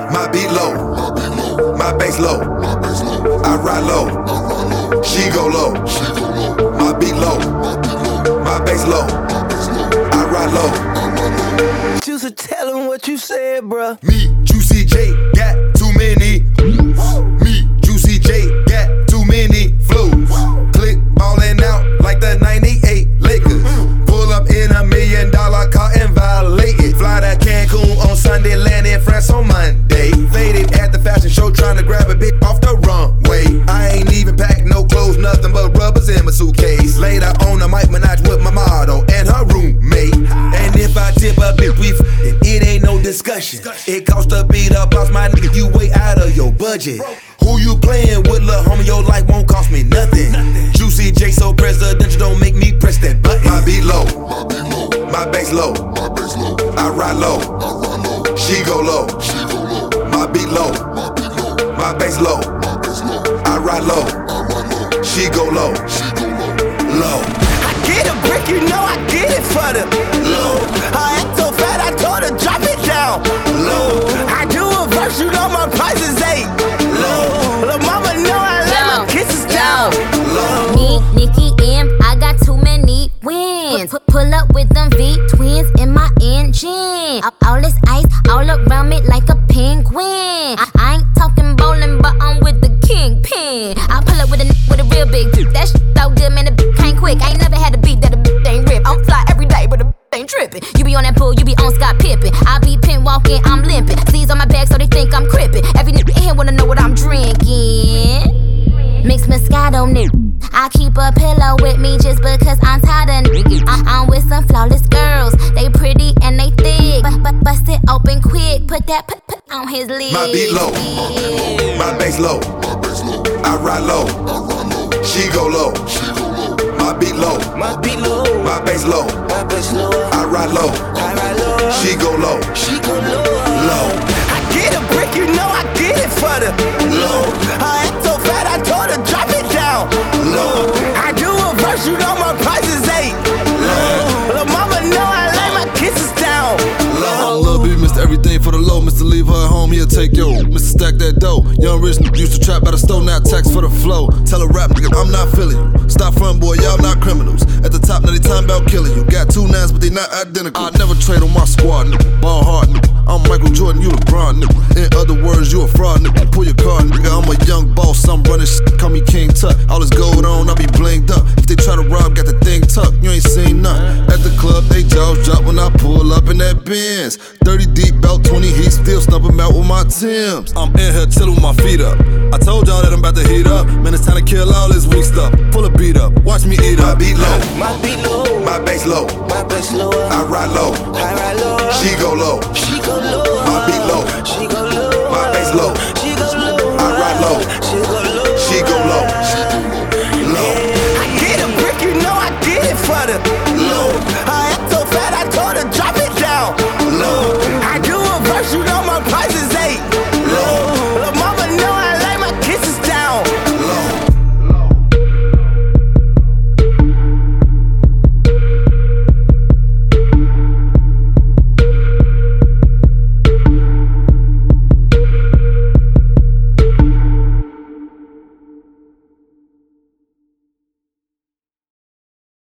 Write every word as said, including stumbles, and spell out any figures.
My beat low, my bass low. I ride low, she go low. My beat low, my bass low. I ride low. Juicy, tell him what you said, bruh. Me, Juicy J, got too many. Me, Juicy J, got too many flows. Click ballin' out like the ninety-eight Lakers. Pull up in a million dollar car and violate it. Fly to Cancun on Sunday, land in France on Monday. Faded at the fashion show, trying to grab a bitch off the runway. I ain't even packed no clothes, nothing but rubbers in my suitcase. Later on, I might menage with my model and her roommate. And if I tip a bitch, we f***ing, it ain't no discussion. It costs to beat up boss, my nigga, you way out of your budget. Who you playin' with, lil' homie, your life won't cost me nothing. Juicy J so presidential, don't make me press that button. My beat low, my bass low. I ride low, she go low. My beat low, my bass low. I ride low, she go low. Low. I get a brick, you know I get it for the low. I act so fat, I told her drop it down. Low. I do a verse, you know my price is eight. Low. Lil' mama know I let my kisses down. Low. Me, Nicki, M, I got too many wins. Pu- Pull up with them V twins in my engine. All- All this ice all around me like a penguin. I, I ain't talking bowling, but I'm with the kingpin. I pull up with a n- with a real big dude. That shit so good, man, the b- came quick. I ain't never had a beat that a b- ain't rip. I'm fly every day, but the b- ain't trippin'. You be on that pool, you be on Scott Pippen. I be pin walking, I'm limping. Sleeves on my back so they think I'm crippin'. Every nigga in here wanna know what I'm drinking. Mixed Moscato, nigga. I keep a pillow with me just because I'm tired of niggas. I- I'm with some flawless girls. They pretty and they thick. But but bust it open quick. Put that put, put on his lid. My beat low, my bass low. I ride low, she go low. My beat low, My beat low, my bass low. my bass low. I ride low, I ride low, she go low. she go low. Low. I get a brick, you know I get it for the low. I act so fat, I told her drop it down. Low. I do a verse, you know my price is eight. Low. Lil' mama know I lay my kisses down. I'm Lil B, Mister Everything for the low. Mister Leave her at home, he'll take yo. Mister Stack that dough. Young rich n- used to trap by the stove, now tax for the flow. Tell a rap nigga, I'm not feeling you. Stop front boy, y'all not criminals. At the top, now they time about killing you. Got two nines, but they not identical. I never trade on my squad, nigga. Ball hard, nigga. I'm Michael Jordan, you LeBron, nigga. In other words, you a fraud, nigga. Pull your card, nigga. I'm a young boss, I'm running shit. Call me King Tut. All this gold on, I be blinged up. If they try to rob, got the thing tucked. You ain't seen nothing. At the club, they jaws drop when I pull up in that Benz. thirty deep, belt twenty heat, still stumping out with my Timbs. I'm in here chillin' with my feet up. I told y'all that I'm about to heat up. Man, it's time to kill all this weak stuff. Pull a beat up, watch me eat My up. beat low, My beat low, my bass low. my bass low. I ride low, I ride low, she go low. she go low. My beat low, She go low, my bass low. she go low. I ride low, She go low, she go low. Low, I get a brick, you know I get it for the